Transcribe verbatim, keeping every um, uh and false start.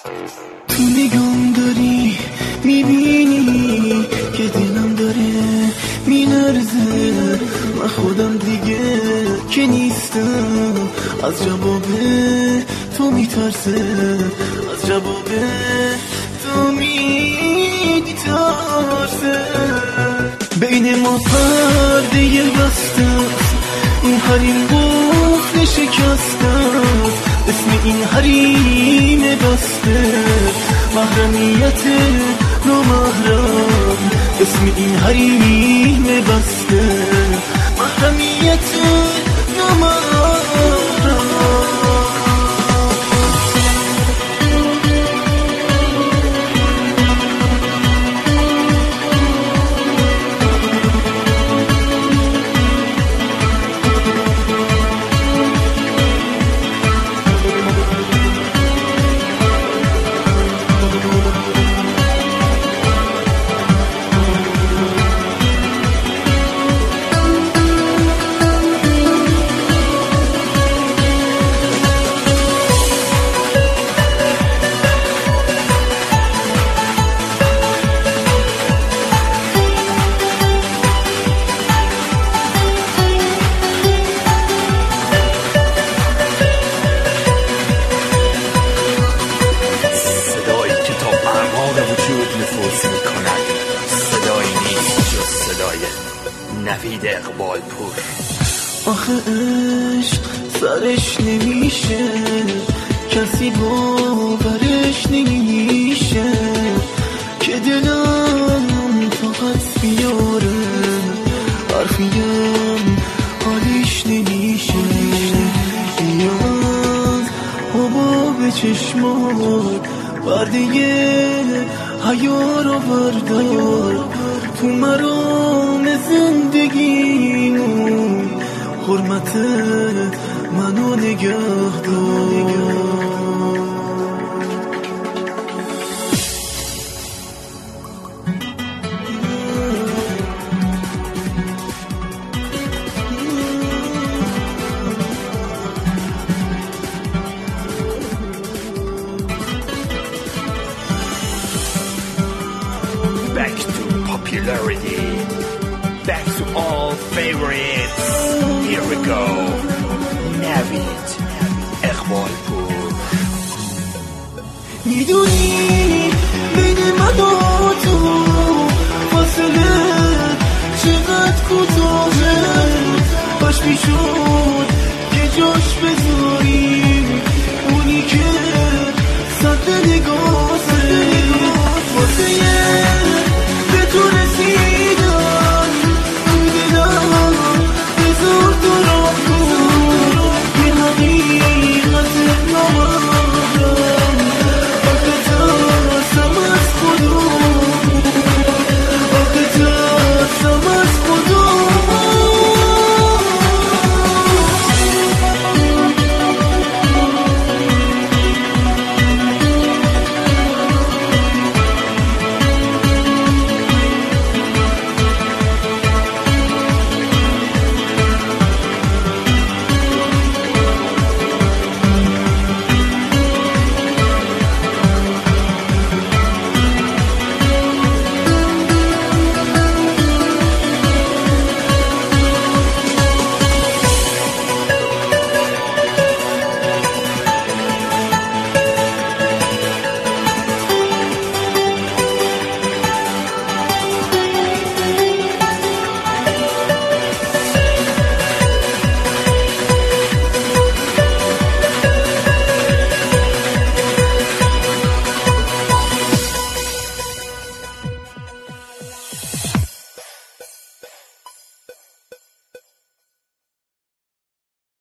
تو نگام داری میبینی که دلم داره مینرزه، من خودم دیگه که نیستم، از جواب تو میترسه، از جواب تو میترسه. بین ما پرده بسته است، این حریم قفل شکسته است، اسم این حریم بسته محرمیت نامحرم، اسم این حریم بسته محرمیت نامحرم. نوید اقبال پور. آخه عشق سرش نمیشه، کسی باورش نمیشه، که دلم فقط بیاره حرفیم حالیش نمیشه. بیاد حباب چشمات برده حیا رو بردار، تو مرام زندگیمون حرمت منو نگه دار. Back to popularity, back to all favorites. Here we go. نوید اقبال پور. میدونی بین من و تو فاصله چقدر کوتاهه، کاش میشد که جاش